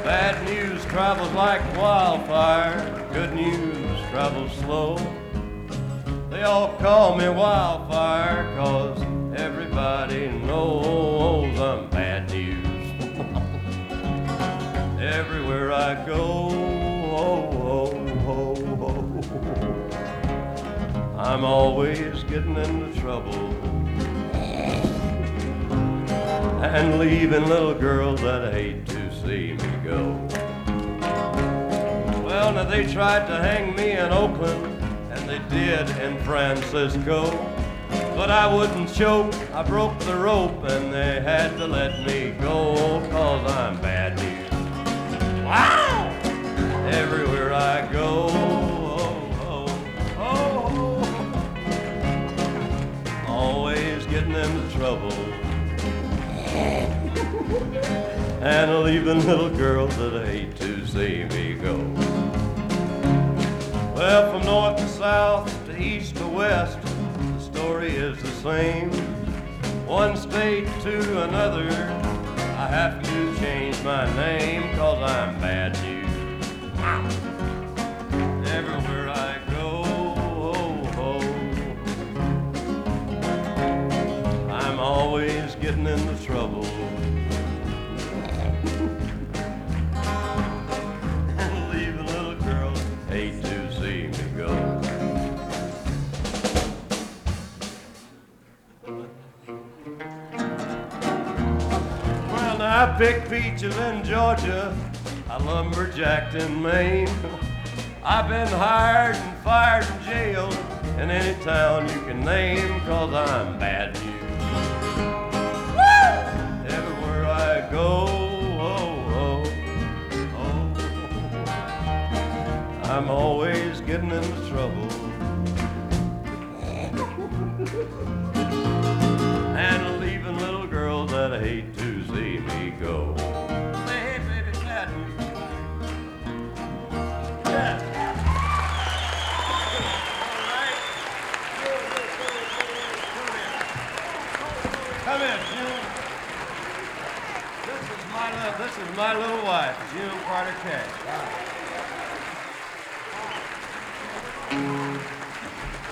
Bad news travels like wildfire, good news travels slow. They all call me wildfire, 'cause everybody knows I'm bad news. Everywhere I go, I'm always getting into trouble and leaving little girls that hate to see me go. Well, now they tried to hang me in Oakland, and they did in Francisco, but I wouldn't choke, I broke the rope, and they had to let me go, 'cause I'm bad news. Wow! Everywhere I go, always getting into trouble and leaving little girls that hate to see me go. Well, from north to south, to east to west, the story is the same. One state to another, I have to change my name, 'cause I'm bad news. Everywhere I go, I'm always getting into trouble and leaving little girls hate to see me go. Well, now I picked peaches in Georgia, I lumberjacked in Maine. I've been hired and fired and jailed in any town you can name, 'cause I'm bad news. Everywhere I go, I'm always getting into trouble and leaving little girls that hate to see me go. Say, hey, baby, bad news. Yeah. Come in, June. This is my little wife, June Carter Cash.